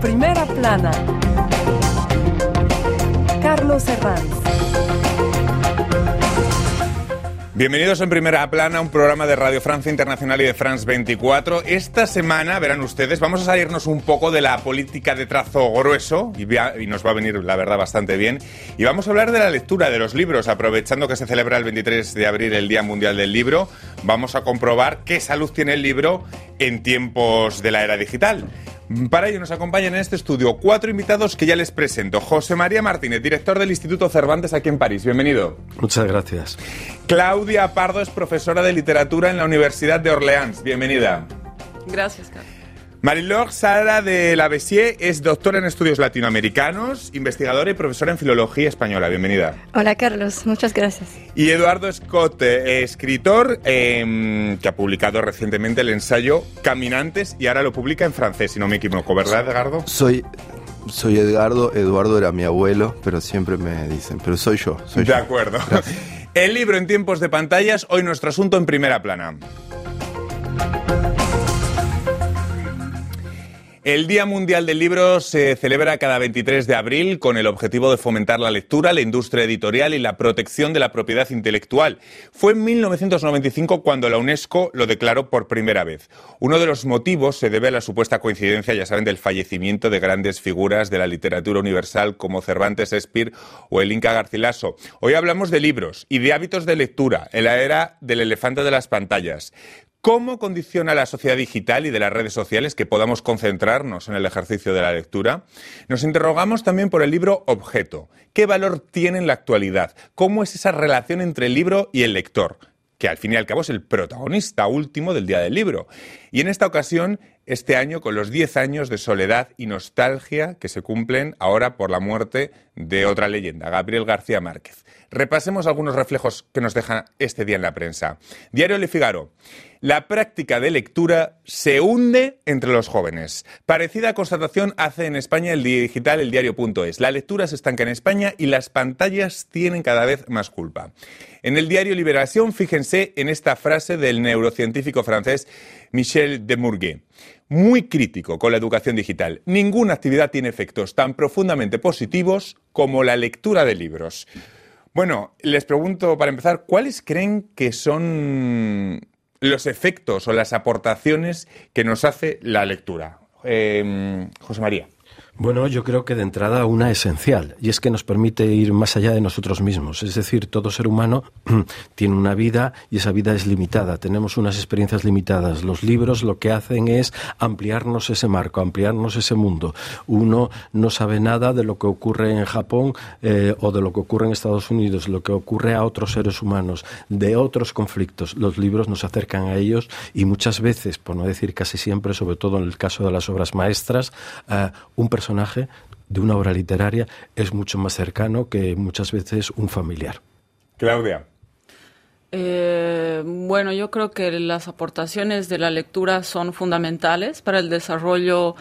Primera Plana. Carlos Herranz. Bienvenidos en Primera Plana, un programa de Radio Francia Internacional y de France 24. Esta semana, verán ustedes, vamos a salirnos un poco de la política de trazo grueso y nos va a venir, la verdad, bastante bien. Y vamos a hablar de la lectura de los libros, aprovechando que se celebra el 23 de abril el Día Mundial del Libro. Vamos a comprobar qué salud tiene el libro en tiempos de la era digital. Para ello nos acompañan en este estudio 4 invitados que ya les presento. José María Martínez, director del Instituto Cervantes aquí en París. Bienvenido. Muchas gracias. Claudia Pardo es profesora de literatura en la Universidad de Orleans. Bienvenida. Gracias, Carlos. Marie-Laure Sara de la Bessier es doctora en estudios latinoamericanos, investigadora y profesora en filología española. Bienvenida. Hola, Carlos. Muchas gracias. Y Eduardo Scott, escritor que ha publicado recientemente el ensayo Caminantes y ahora lo publica en francés, si no me equivoco, ¿verdad, Edgardo? Soy Edgardo. Eduardo era mi abuelo, pero siempre me dicen, pero soy yo. De acuerdo. Gracias. El libro en tiempos de pantallas, hoy nuestro asunto en Primera Plana. El Día Mundial del Libro se celebra cada 23 de abril con el objetivo de fomentar la lectura, la industria editorial y la protección de la propiedad intelectual. Fue en 1995 cuando la UNESCO lo declaró por primera vez. Uno de los motivos se debe a la supuesta coincidencia, ya saben, del fallecimiento de grandes figuras de la literatura universal como Cervantes, Shakespeare o el Inca Garcilaso. Hoy hablamos de libros y de hábitos de lectura en la era del elefante de las pantallas. ¿Cómo condiciona la sociedad digital y de las redes sociales que podamos concentrarnos en el ejercicio de la lectura? Nos interrogamos también por el libro objeto. ¿Qué valor tiene en la actualidad? ¿Cómo es esa relación entre el libro y el lector? Que al fin y al cabo es el protagonista último del Día del Libro. Y en esta ocasión, este año, con los 10 años de soledad y nostalgia que se cumplen ahora por la muerte de otra leyenda, Gabriel García Márquez. Repasemos algunos reflejos que nos deja este día en la prensa. Diario Le Figaro. La práctica de lectura se hunde entre los jóvenes. Parecida constatación hace en España el digital El Diario.es. La lectura se estanca en España y las pantallas tienen cada vez más culpa. En el diario Liberación, fíjense en esta frase del neurocientífico francés Michel Demourguet. Muy crítico con la educación digital. Ninguna actividad tiene efectos tan profundamente positivos como la lectura de libros. Bueno, les pregunto para empezar, ¿cuáles creen que son los efectos o las aportaciones que nos hace la lectura? José María. Bueno, yo creo que de entrada una esencial, y es que nos permite ir más allá de nosotros mismos. Es decir, todo ser humano tiene una vida y esa vida es limitada. Tenemos unas experiencias limitadas. Los libros lo que hacen es ampliarnos ese marco, ampliarnos ese mundo. Uno no sabe nada de lo que ocurre en Japón o de lo que ocurre en Estados Unidos, lo que ocurre a otros seres humanos, de otros conflictos. Los libros nos acercan a ellos y muchas veces, por no decir casi siempre, sobre todo en el caso de las obras maestras, un personaje de una obra literaria es mucho más cercano que muchas veces un familiar. Claudia. Bueno, yo creo que las aportaciones de la lectura son fundamentales para el desarrollo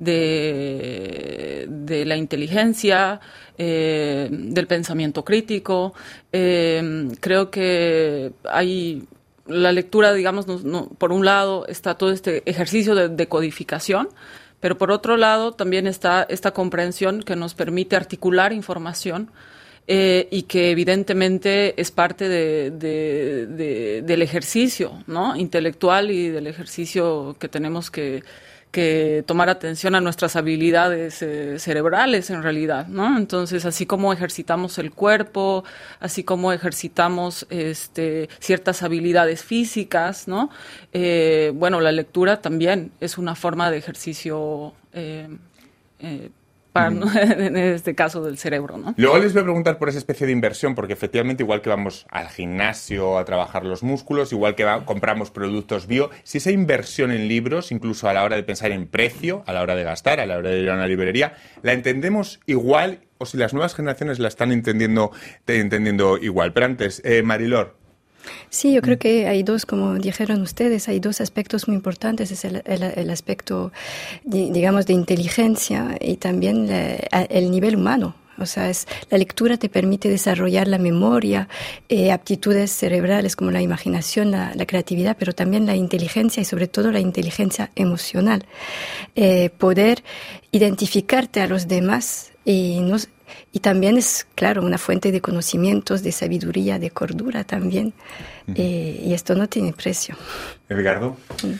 de la inteligencia, del pensamiento crítico. Creo que hay la lectura, digamos, por un lado está todo este ejercicio de codificación, pero por otro lado también está esta comprensión que nos permite articular información y que evidentemente es parte del ejercicio, ¿no?, intelectual y del ejercicio que tenemos que tomar atención a nuestras habilidades cerebrales en realidad, ¿no? Entonces, así como ejercitamos el cuerpo, así como ejercitamos ciertas habilidades físicas, ¿no? Bueno, la lectura también es una forma de ejercicio en este caso del cerebro, ¿no? Luego les voy a preguntar por esa especie de inversión, porque efectivamente igual que vamos al gimnasio a trabajar los músculos, igual que compramos productos bio, si esa inversión en libros, incluso a la hora de pensar en precio, a la hora de gastar, a la hora de ir a una librería, la entendemos igual o si las nuevas generaciones la están entendiendo igual. Pero antes, Marie-Laure. Sí, yo creo que hay dos, como dijeron ustedes, hay dos aspectos muy importantes. Es el aspecto, digamos, de inteligencia y también el nivel humano. O sea, la lectura te permite desarrollar la memoria, aptitudes cerebrales como la imaginación, la creatividad, pero también la inteligencia y sobre todo la inteligencia emocional. Poder identificarte a los demás y también es, claro, una fuente de conocimientos, de sabiduría, de cordura también. Y esto no tiene precio. ¿Edgardo?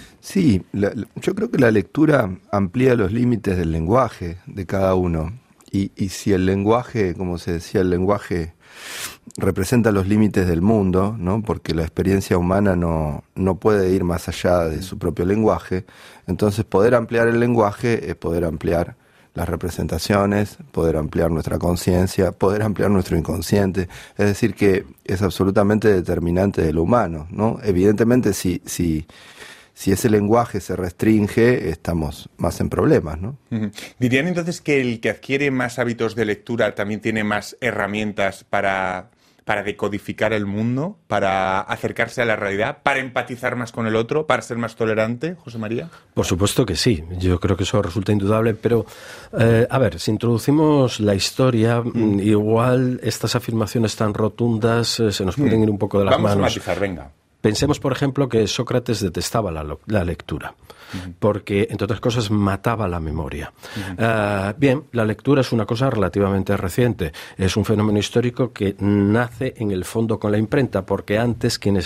Sí, yo creo que la lectura amplía los límites del lenguaje de cada uno. Y si el lenguaje, como se decía, el lenguaje representa los límites del mundo, ¿no? Porque la experiencia humana no puede ir más allá de su propio lenguaje, entonces poder ampliar el lenguaje es poder ampliar las representaciones, poder ampliar nuestra conciencia, poder ampliar nuestro inconsciente. Es decir, que es absolutamente determinante de lo humano, ¿no? Evidentemente, si ese lenguaje se restringe, estamos más en problemas, ¿no? ¿Dirían entonces que el que adquiere más hábitos de lectura también tiene más herramientas para decodificar el mundo, para acercarse a la realidad, para empatizar más con el otro, para ser más tolerante, José María? Por supuesto que sí, yo creo que eso resulta indudable, pero a ver, si introducimos la historia, igual estas afirmaciones tan rotundas se nos pueden ir un poco de las manos. Vamos a matizar, venga. Pensemos, por ejemplo, que Sócrates detestaba la lectura, porque, entre otras cosas, mataba la memoria. Bien, la lectura es una cosa relativamente reciente. Es un fenómeno histórico que nace, en el fondo, con la imprenta, porque antes quienes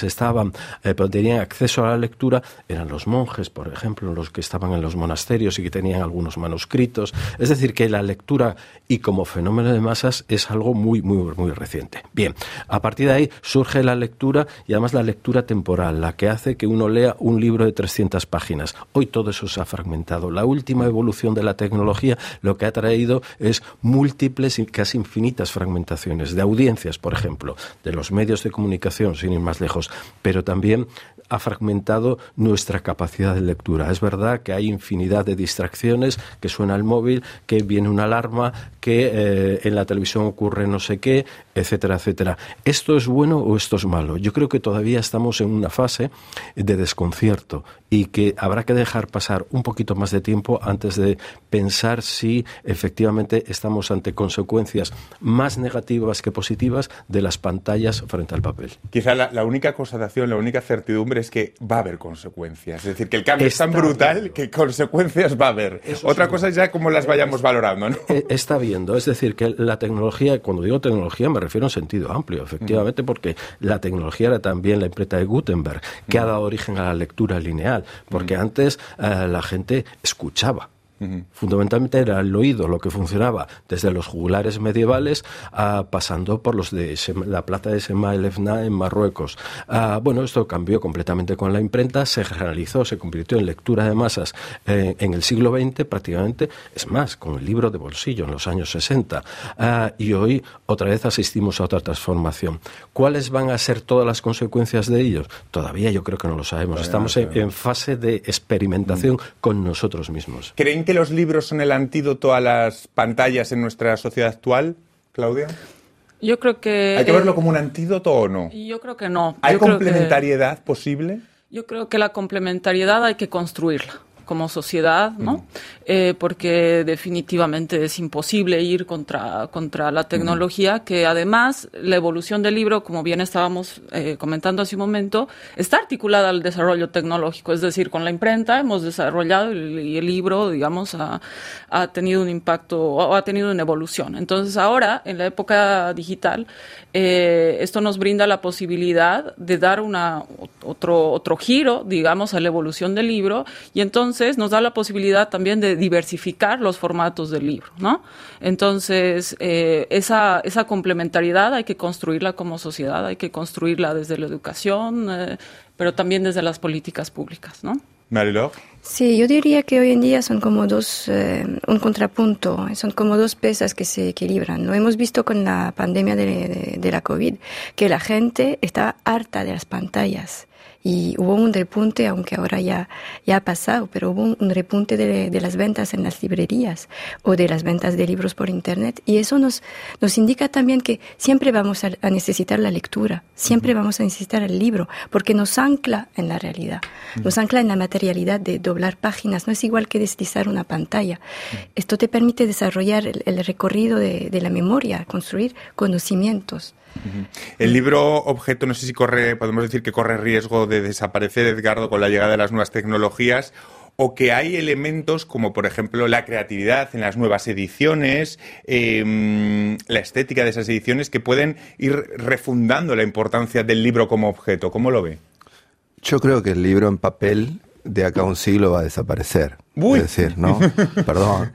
tenían acceso a la lectura eran los monjes, por ejemplo, los que estaban en los monasterios y que tenían algunos manuscritos. Es decir, que la lectura, y como fenómeno de masas, es algo muy, muy, muy reciente. Bien, a partir de ahí surge la lectura, y además la lectura temporal, la que hace que uno lea un libro de 300 páginas. Hoy todo eso se ha fragmentado. La última evolución de la tecnología lo que ha traído es múltiples y casi infinitas fragmentaciones de audiencias, por ejemplo, de los medios de comunicación, sin ir más lejos, pero también ha fragmentado nuestra capacidad de lectura. Es verdad que hay infinidad de distracciones, que suena el móvil, que viene una alarma, que en la televisión ocurre no sé qué, etcétera, etcétera. ¿Esto es bueno o esto es malo? Yo creo que todavía estamos en una fase de desconcierto y que habrá que dejar pasar un poquito más de tiempo antes de pensar si efectivamente estamos ante consecuencias más negativas que positivas de las pantallas frente al papel. Quizá la única constatación, la única certidumbre es que va a haber consecuencias. Es decir, que el cambio es tan brutal que consecuencias va a haber. Otra cosa es ya cómo las vayamos valorando, ¿no? Está viendo. Es decir, que la tecnología, cuando digo tecnología me refiero en sentido amplio, efectivamente, porque la tecnología era también la imprenta de Gutenberg, que ha dado origen a la lectura lineal, porque antes la gente escuchaba. Fundamentalmente era el oído lo que funcionaba, desde los juglares medievales pasando por los de la plaza de Sema el Efna en Marruecos. Bueno, esto cambió completamente con la imprenta, se generalizó, se convirtió en lectura de masas en el siglo XX prácticamente, es más, con el libro de bolsillo en los años 60. Y hoy otra vez asistimos a otra transformación. ¿Cuáles van a ser todas las consecuencias de ellos? Todavía yo creo que no lo sabemos. Estamos en fase de experimentación con nosotros mismos. ¿Creen que los libros son el antídoto a las pantallas en nuestra sociedad actual, Claudia? Yo creo que... ¿Hay que verlo como un antídoto o no? Yo creo que no. ¿Hay complementariedad posible? Yo creo que la complementariedad hay que construirla como sociedad, ¿no? Porque definitivamente es imposible ir contra la tecnología, que además la evolución del libro, como bien estábamos comentando hace un momento, está articulada al desarrollo tecnológico, es decir, con la imprenta hemos desarrollado y el libro, digamos, ha tenido un impacto, o ha tenido una evolución. Entonces ahora, en la época digital, esto nos brinda la posibilidad de dar otro giro, digamos, a la evolución del libro, y entonces nos da la posibilidad también de diversificar los formatos del libro, ¿no? Entonces, esa complementariedad hay que construirla como sociedad, hay que construirla desde la educación, pero también desde las políticas públicas, ¿no? Marie-Laure. Sí, yo diría que hoy en día son como un contrapunto, son como dos pesas que se equilibran. Lo hemos visto con la pandemia de la COVID, que la gente estaba harta de las pantallas. Y hubo un repunte, aunque ahora ya ha pasado, pero hubo un repunte de las ventas en las librerías o de las ventas de libros por Internet. Y eso nos indica también que siempre vamos a necesitar la lectura, siempre vamos a necesitar el libro, porque nos ancla en la realidad, nos ancla en la materialidad de doblar páginas, no es igual que deslizar una pantalla. Esto te permite desarrollar el recorrido de la memoria, construir conocimientos. El libro objeto, no sé si podemos decir que corre riesgo de desaparecer, Edgardo, con la llegada de las nuevas tecnologías, o que hay elementos como, por ejemplo, la creatividad en las nuevas ediciones, la estética de esas ediciones, que pueden ir refundando la importancia del libro como objeto. ¿Cómo lo ve? Yo creo que el libro en papel de acá a un siglo va a desaparecer. ¡Uy! Es decir, ¿no? Perdón,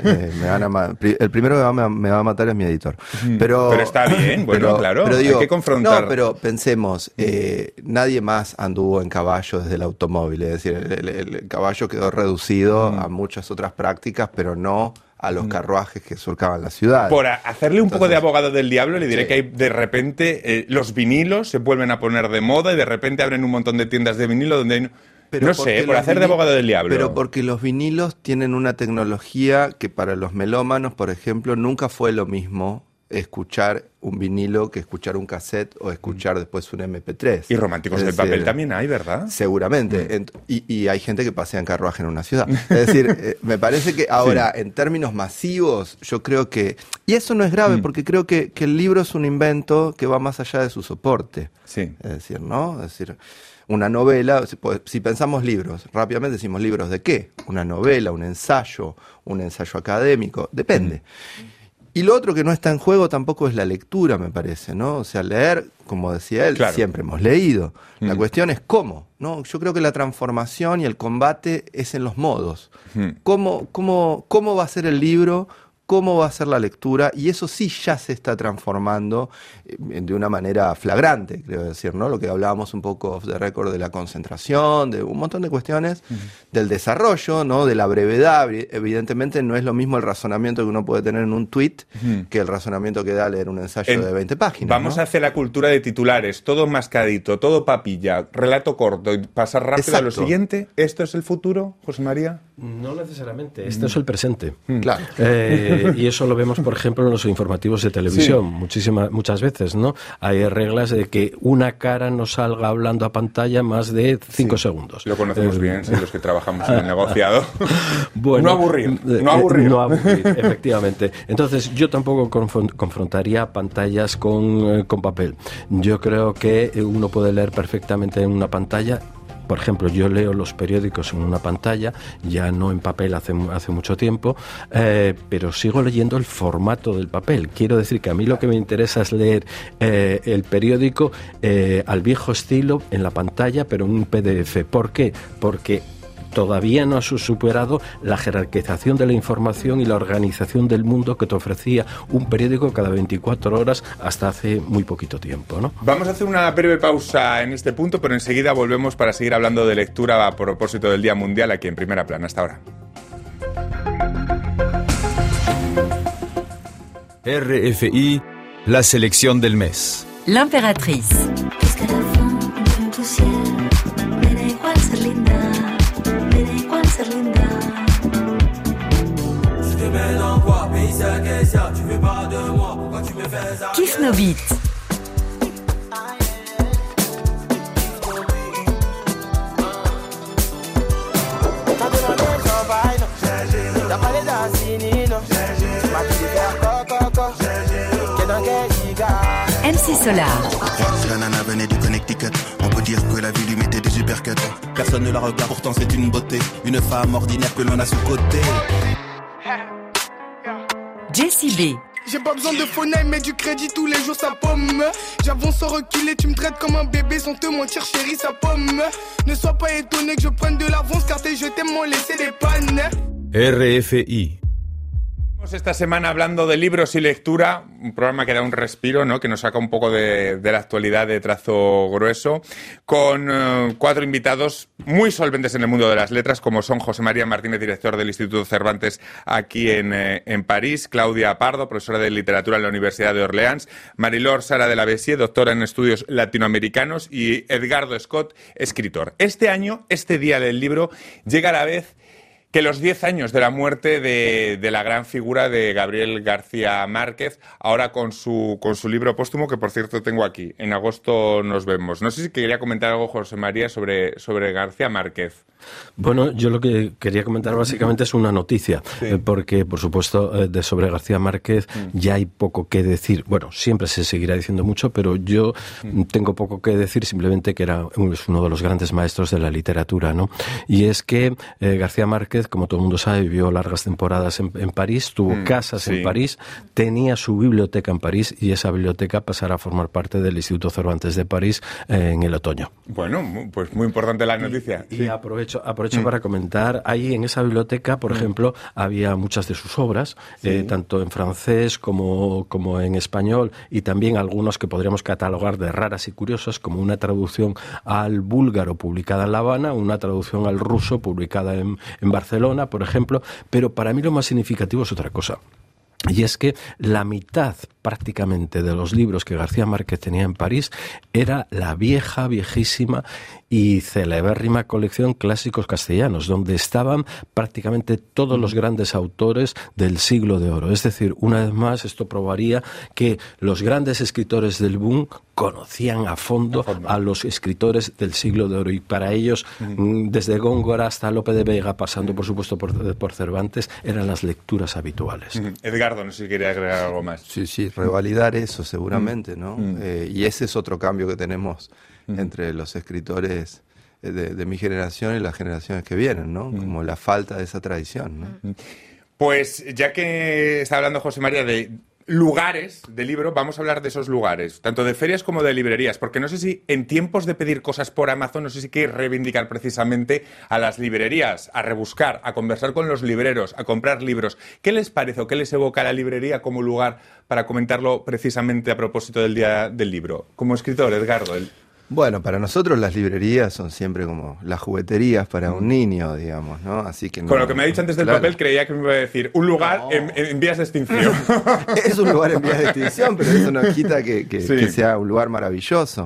el primero que me va a matar es mi editor. Pero está bien, bueno, claro, pero digo, hay que confrontar. No, pero pensemos, nadie más anduvo en caballo desde el automóvil, es decir, el caballo quedó reducido a muchas otras prácticas, pero no a los carruajes que surcaban la ciudad. Por hacerle un poco de abogado del diablo, le diré que hay, de repente los vinilos se vuelven a poner de moda y de repente abren un montón de tiendas de vinilo donde hay... No sé, por hacer de abogado del diablo. Pero porque los vinilos tienen una tecnología que para los melómanos, por ejemplo, nunca fue lo mismo escuchar un vinilo que escuchar un cassette o escuchar después un MP3. Y románticos del papel también hay, ¿verdad? Seguramente. Y hay gente que pasea en carruaje en una ciudad. Es decir, me parece que ahora, en términos masivos, yo creo que... Y eso no es grave, porque creo que el libro es un invento que va más allá de su soporte. Sí. Es decir, ¿no? Es decir... Una novela, si pensamos libros, rápidamente decimos libros de qué, una novela, un ensayo académico, depende. Y lo otro que no está en juego tampoco es la lectura, me parece, ¿no? O sea, leer, como decía él, claro, siempre hemos leído. La cuestión es cómo, ¿no? Yo creo que la transformación y el combate es en los modos. ¿Cómo va a ser el libro? ¿Cómo va a ser la lectura? Y eso sí ya se está transformando de una manera flagrante, creo decir, ¿no? Lo que hablábamos un poco off the record de la concentración, de un montón de cuestiones, del desarrollo, ¿no? De la brevedad. Evidentemente no es lo mismo el razonamiento que uno puede tener en un tweet que el razonamiento que da leer un ensayo de 20 páginas. Vamos a hacer la cultura de titulares, todo mascadito, todo papilla, relato corto y pasar rápido a lo siguiente. ¿Esto es el futuro, José María? No necesariamente, esto es el presente. Claro. Y eso lo vemos, por ejemplo, en los informativos de televisión, muchas veces, ¿no? Hay reglas de que una cara no salga hablando a pantalla más de 5 segundos. Lo conocemos bien, sí, los que trabajamos en el negociado. Bueno, no aburrir, efectivamente. Entonces, yo tampoco confrontaría pantallas con papel. Yo creo que uno puede leer perfectamente en una pantalla. Por ejemplo, yo leo los periódicos en una pantalla, ya no en papel hace mucho tiempo, pero sigo leyendo el formato del papel. Quiero decir que a mí lo que me interesa es leer el periódico al viejo estilo en la pantalla, pero en un PDF. ¿Por qué? Porque todavía no has superado la jerarquización de la información y la organización del mundo que te ofrecía un periódico cada 24 horas hasta hace muy poquito tiempo, ¿no? Vamos a hacer una breve pausa en este punto, pero enseguida volvemos para seguir hablando de lectura a propósito del Día Mundial aquí en Primera Plana. Hasta ahora. RFI, la selección del mes. L'Impératrice. Kiss No Beat. MC Solar. La nana venait du Connecticut. On peut dire que la vie lui mettait des uppercuts. Personne ne la regarde, pourtant c'est une beauté. Une femme ordinaire que l'on a sous côté. Jessie B. J'ai pas besoin de phonème, mais du crédit tous les jours ça pomme. J'avance sans reculer, tu me traites comme un bébé sans te mentir chérie ça pomme. Ne sois pas étonné que je prenne de l'avance car tes je t'aime m'ont laissé des pannes. RFI. Esta semana hablando de libros y lectura, un programa que da un respiro, ¿no? Que nos saca un poco de la actualidad de trazo grueso, con 4 invitados muy solventes en el mundo de las letras, como son José María Martínez, director del Instituto Cervantes aquí en París, Claudia Pardo, profesora de literatura en la Universidad de Orleans, Marilor Sara de la Bessier, doctora en estudios latinoamericanos, y Edgardo Scott, escritor. Este año, este Día del Libro, llega a la vez que los 10 años de la muerte de la gran figura de Gabriel García Márquez, ahora con su libro póstumo, que por cierto tengo aquí. En agosto nos vemos. No sé si quería comentar algo, José María, sobre García Márquez. Bueno, yo lo que quería comentar básicamente es una noticia, porque por supuesto sobre García Márquez ya hay poco que decir. Bueno, siempre se seguirá diciendo mucho, pero yo tengo poco que decir, simplemente que es uno de los grandes maestros de la literatura, ¿no? Y es que García Márquez, como todo el mundo sabe, vivió largas temporadas en París, tuvo casas en París, tenía su biblioteca en París y esa biblioteca pasará a formar parte del Instituto Cervantes de París en el otoño. Bueno, pues muy importante la noticia. Y aprovecho para comentar, ahí en esa biblioteca, por ejemplo, había muchas de sus obras, tanto en francés como en español, y también algunos que podríamos catalogar de raras y curiosas, como una traducción al búlgaro publicada en La Habana, una traducción al ruso publicada en Barcelona, por ejemplo, pero para mí lo más significativo es otra cosa. Y es que la mitad prácticamente de los libros que García Márquez tenía en París era la viejísima y celebérrima colección Clásicos Castellanos, donde estaban prácticamente todos los grandes autores del siglo de oro. Es decir, una vez más, esto probaría que los grandes escritores del boom conocían a fondo a los escritores del siglo de oro, y para ellos, desde Góngora hasta Lope de Vega, pasando por supuesto por Cervantes, eran las lecturas habituales. Edgardo, no sé si quería agregar algo más. Sí, revalidar eso seguramente, ¿no? Y ese es otro cambio que tenemos entre los escritores de mi generación y las generaciones que vienen, ¿no? Como la falta de esa tradición, ¿no? Pues ya que está hablando José María de lugares de libro, vamos a hablar de esos lugares, tanto de ferias como de librerías, porque no sé si en tiempos de pedir cosas por Amazon, no sé si hay que reivindicar precisamente a las librerías, a rebuscar, a conversar con los libreros, a comprar libros. ¿Qué les parece o qué les evoca la librería como lugar para comentarlo precisamente a propósito del Día del Libro? Como escritor, Edgardo. Bueno, para nosotros las librerías son siempre como las jugueterías para un niño, digamos, ¿no? Así que con lo que me ha dicho antes del papel, creía que me iba a decir un lugar en vías de extinción. Es un lugar en vías de extinción, pero eso no quita que sea un lugar maravilloso.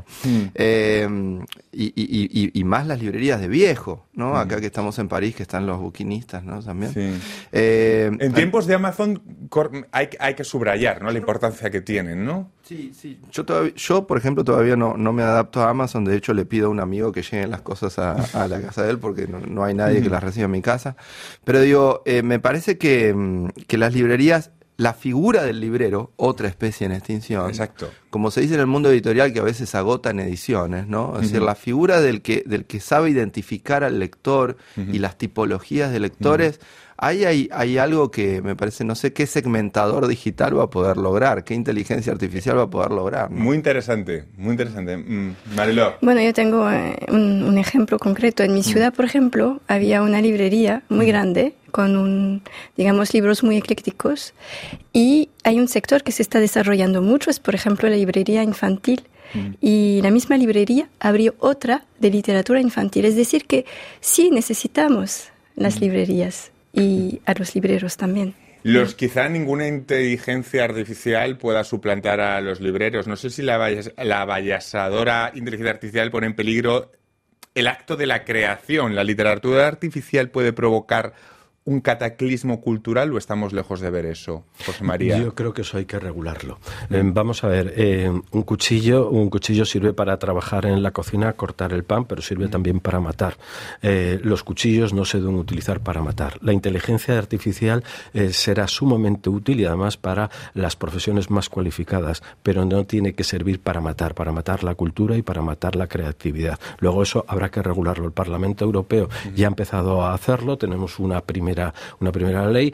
Y más las librerías de viejo, ¿no? Acá que estamos en París, que están los buquinistas, ¿no? También. En tiempos de Amazon hay que subrayar, ¿no? La importancia que tienen, ¿no? Sí. Yo, por ejemplo, todavía no me adapto a Amazon. De hecho, le pido a un amigo que lleguen las cosas a la casa de él, porque no hay nadie que las reciba en mi casa. Pero digo, me parece que las librerías, la figura del librero, otra especie en extinción. Exacto. Como se dice en el mundo editorial, que a veces agotan ediciones, ¿no? Es decir, la figura del que sabe identificar al lector y las tipologías de lectores. Hay algo que me parece, no sé qué segmentador digital va a poder lograr, qué inteligencia artificial va a poder lograr, ¿no? Muy interesante. Mariló. Bueno, yo tengo un ejemplo concreto. En mi ciudad, por ejemplo, había una librería muy grande con libros muy eclécticos, y hay un sector que se está desarrollando mucho, es por ejemplo la librería infantil. Y la misma librería abrió otra de literatura infantil. Es decir, que sí necesitamos las librerías y a los libreros también. Quizá ninguna inteligencia artificial pueda suplantar a los libreros. No sé si la avasalladora inteligencia artificial pone en peligro el acto de la creación. ¿La literatura artificial puede provocar un cataclismo cultural o estamos lejos de ver eso, José María? Yo creo que eso hay que regularlo. Vamos a ver, un cuchillo sirve para trabajar en la cocina, cortar el pan, pero sirve también para matar. Los cuchillos no se deben utilizar para matar. La inteligencia artificial será sumamente útil y además para las profesiones más cualificadas, pero no tiene que servir para matar la cultura y para matar la creatividad. Luego eso habrá que regularlo. El Parlamento Europeo ya ha empezado a hacerlo, tenemos una primera ley.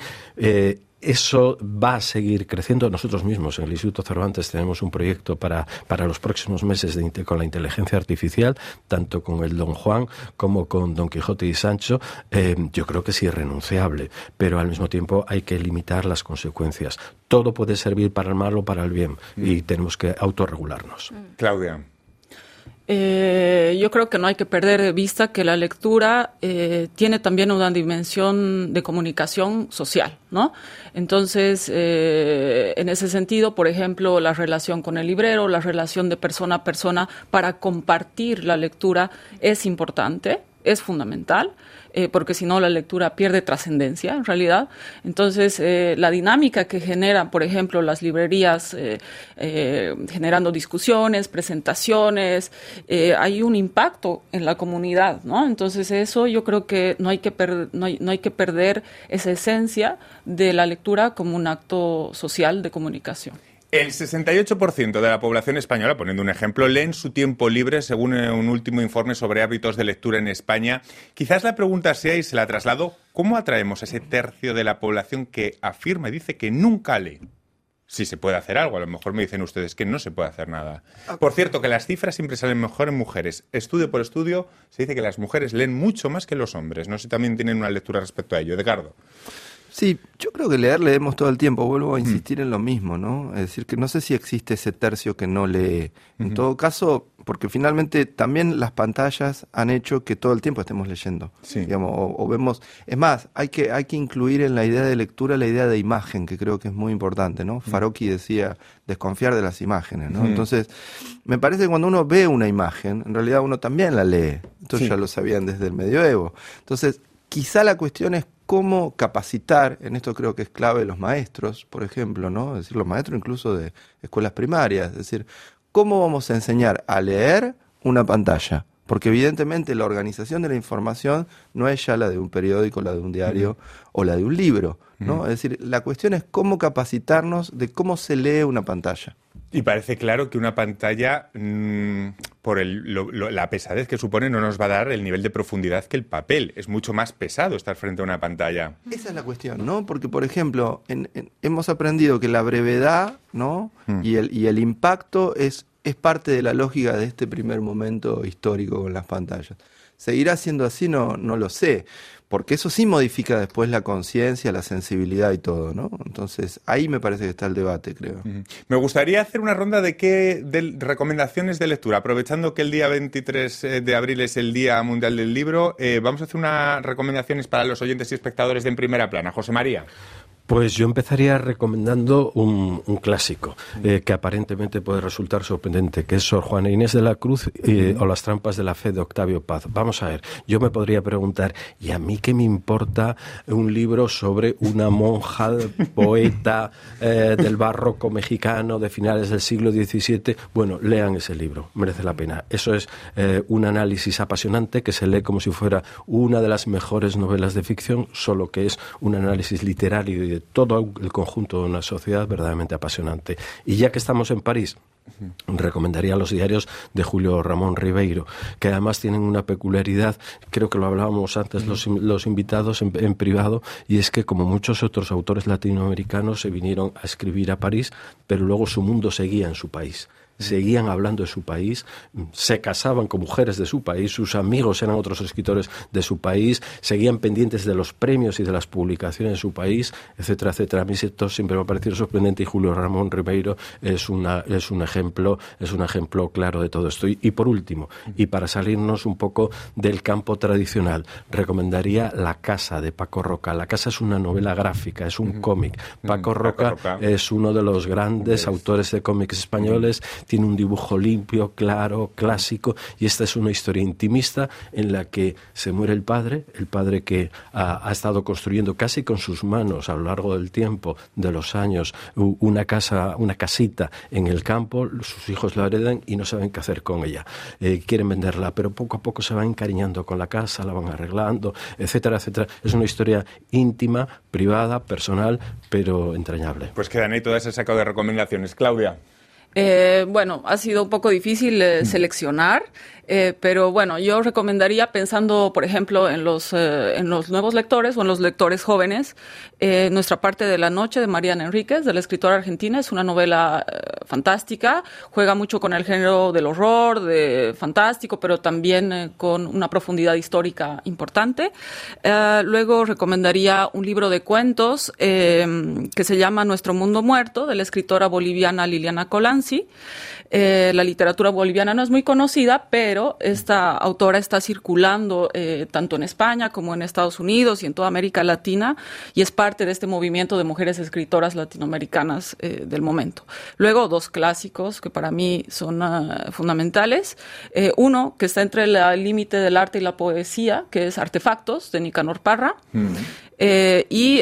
Eso va a seguir creciendo. Nosotros mismos en el Instituto Cervantes tenemos un proyecto para los próximos meses con la inteligencia artificial, tanto con el Don Juan como con Don Quijote y Sancho. Yo creo que es irrenunciable, pero al mismo tiempo hay que limitar las consecuencias. Todo puede servir para el mal o para el bien y tenemos que autorregularnos. Claudia. Yo creo que no hay que perder de vista que la lectura tiene también una dimensión de comunicación social, ¿no? Entonces, en ese sentido, por ejemplo, la relación con el librero, la relación de persona a persona para compartir la lectura es importante. es fundamental, porque si no la lectura pierde trascendencia en realidad. Entonces, la dinámica que generan, por ejemplo, las librerías generando discusiones, presentaciones, hay un impacto en la comunidad, ¿no? Entonces, eso yo creo que no hay que perder esa esencia de la lectura como un acto social de comunicación. El 68% de la población española, poniendo un ejemplo, lee en su tiempo libre, según un último informe sobre hábitos de lectura en España. Quizás la pregunta sea, y se la traslado, ¿cómo atraemos a ese tercio de la población que afirma y dice que nunca lee? Si se puede hacer algo, a lo mejor me dicen ustedes que no se puede hacer nada. Por cierto, que las cifras siempre salen mejor en mujeres. Estudio por estudio se dice que las mujeres leen mucho más que los hombres. No sé si también tienen una lectura respecto a ello. Edgardo. Sí, yo creo que leemos todo el tiempo. Vuelvo a insistir en lo mismo, ¿no? Es decir, que no sé si existe ese tercio que no lee. En todo caso, porque finalmente también las pantallas han hecho que todo el tiempo estemos leyendo. Sí. Digamos, o vemos... Es más, hay que incluir en la idea de lectura la idea de imagen, que creo que es muy importante, ¿no? Farocchi decía desconfiar de las imágenes, ¿no? Entonces, me parece que cuando uno ve una imagen, en realidad uno también la lee. Entonces ya lo sabían desde el medioevo. Entonces, quizá la cuestión es cómo capacitar, en esto creo que es clave los maestros, por ejemplo, ¿no? Es decir, los maestros incluso de escuelas primarias, es decir, ¿cómo vamos a enseñar a leer una pantalla? Porque evidentemente la organización de la información no es ya la de un periódico, la de un diario o la de un libro, ¿no? Es decir, la cuestión es cómo capacitarnos de cómo se lee una pantalla. Y parece claro que una pantalla, por la pesadez que supone, no nos va a dar el nivel de profundidad que el papel. Es mucho más pesado estar frente a una pantalla. Esa es la cuestión, ¿no? Porque, por ejemplo, hemos aprendido que la brevedad, ¿no? Y el impacto es parte de la lógica de este primer momento histórico con las pantallas. ¿Seguirá siendo así? No lo sé. Porque eso sí modifica después la conciencia, la sensibilidad y todo, ¿no? Entonces, ahí me parece que está el debate, creo. Me gustaría hacer una ronda de recomendaciones de lectura. Aprovechando que el día 23 de abril es el Día Mundial del Libro, vamos a hacer unas recomendaciones para los oyentes y espectadores de En Primera Plana. José María. Pues yo empezaría recomendando un clásico que aparentemente puede resultar sorprendente, que es Sor Juana Inés de la Cruz o Las trampas de la fe de Octavio Paz. Vamos a ver, yo me podría preguntar, ¿y a mí qué me importa un libro sobre una monja poeta del barroco mexicano de finales del siglo XVII? Bueno, lean ese libro, merece la pena. Eso es un análisis apasionante que se lee como si fuera una de las mejores novelas de ficción, solo que es un análisis literario y de todo el conjunto de una sociedad verdaderamente apasionante. Y ya que estamos en París, recomendaría los diarios de Julio Ramón Ribeiro, que además tienen una peculiaridad, creo que lo hablábamos antes los invitados en privado, y es que como muchos otros autores latinoamericanos se vinieron a escribir a París, pero luego su mundo seguía en su país. Seguían hablando de su país, se casaban con mujeres de su país, sus amigos eran otros escritores de su país, seguían pendientes de los premios y de las publicaciones de su país, etcétera, etcétera. A mí esto siempre me ha parecido sorprendente y Julio Ramón Ribeiro es un ejemplo claro de todo esto. Y por último, y para salirnos un poco del campo tradicional, recomendaría La Casa de Paco Roca. La Casa es una novela gráfica, es un cómic. Paco Roca es uno de los grandes autores de cómics españoles. Tiene un dibujo limpio, claro, clásico, y esta es una historia intimista en la que se muere el padre que ha estado construyendo casi con sus manos a lo largo del tiempo, de los años, una casita en el campo. Sus hijos la heredan y no saben qué hacer con ella. Quieren venderla, pero poco a poco se van encariñando con la casa, la van arreglando, etcétera, etcétera. Es una historia íntima, privada, personal, pero entrañable. Pues quedan ahí todas esas sacado de recomendaciones. Claudia. Bueno, ha sido un poco difícil seleccionar, pero bueno, yo recomendaría, pensando, por ejemplo, en los nuevos lectores o en los lectores jóvenes, Nuestra parte de la noche de Mariana Enríquez, de la escritora argentina. Es una novela fantástica, juega mucho con el género del horror, de fantástico, pero también con una profundidad histórica importante. Luego recomendaría un libro de cuentos que se llama Nuestro mundo muerto, de la escritora boliviana Liliana Colanzi. La literatura boliviana no es muy conocida, pero pero esta autora está circulando tanto en España como en Estados Unidos y en toda América Latina, y es parte de este movimiento de mujeres escritoras latinoamericanas del momento. Luego, dos clásicos que para mí son fundamentales. Uno, que está entre el límite del arte y la poesía, que es Artefactos, de Nicanor Parra, y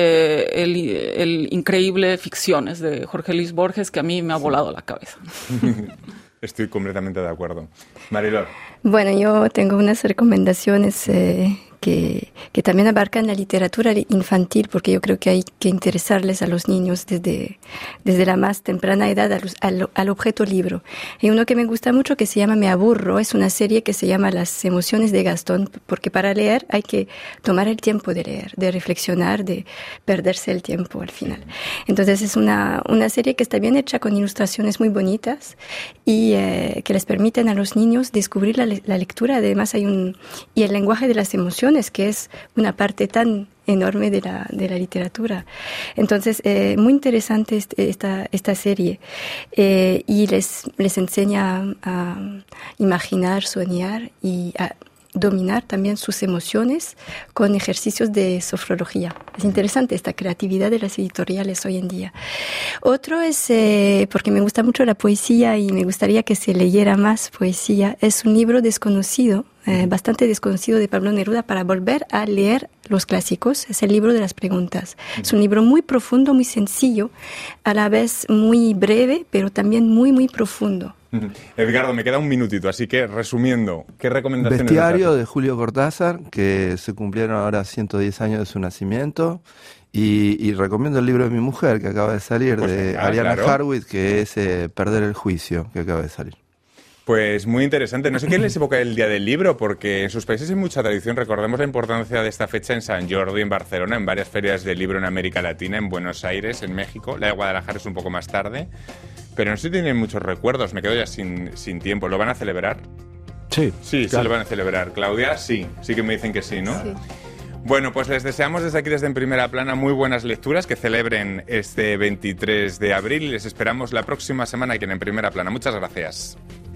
el increíble Ficciones, de Jorge Luis Borges, que a mí me ha volado la cabeza. Estoy completamente de acuerdo. Mariló. Bueno, yo tengo unas recomendaciones que también abarcan la literatura infantil, porque yo creo que hay que interesarles a los niños desde la más temprana edad al objeto libro. Hay uno que me gusta mucho que se llama Me aburro, es una serie que se llama Las emociones de Gastón, porque para leer hay que tomar el tiempo de leer, de reflexionar, de perderse el tiempo al final. Entonces es una serie que está bien hecha, con ilustraciones muy bonitas y que les permiten a los niños descubrir la lectura. Además y el lenguaje de las emociones, que es una parte tan enorme de la literatura. Entonces, muy interesante esta serie, y les enseña a imaginar, soñar y a dominar también sus emociones con ejercicios de sofrología. Es interesante esta creatividad de las editoriales hoy en día. Otro es, porque me gusta mucho la poesía y me gustaría que se leyera más poesía, es un libro desconocido, bastante desconocido, de Pablo Neruda, para volver a leer los clásicos. Es el libro de las preguntas. Es un libro muy profundo, muy sencillo, a la vez muy breve, pero también muy, muy profundo. Edgardo, me queda un minutito, así que resumiendo, ¿qué recomendaciones? Bestiario, de Julio Cortázar, que se cumplieron ahora 110 años de su nacimiento. Y recomiendo el libro de mi mujer, que acaba de salir, pues de Ariana Harwitz, que es Perder el juicio, que acaba de salir. Pues muy interesante. No sé qué les evoca el Día del Libro, porque en sus países hay mucha tradición. Recordemos la importancia de esta fecha en San Jordi, en Barcelona, en varias ferias de libro en América Latina, en Buenos Aires, en México. La de Guadalajara es un poco más tarde. Pero no sé si tienen muchos recuerdos. Me quedo ya sin tiempo. ¿Lo van a celebrar? Sí. Sí, claro. Sí lo van a celebrar. Claudia, sí que me dicen que sí, ¿no? Sí. Bueno, pues les deseamos desde aquí, desde En Primera Plana, muy buenas lecturas, que celebren este 23 de abril y les esperamos la próxima semana aquí en Primera Plana. Muchas gracias.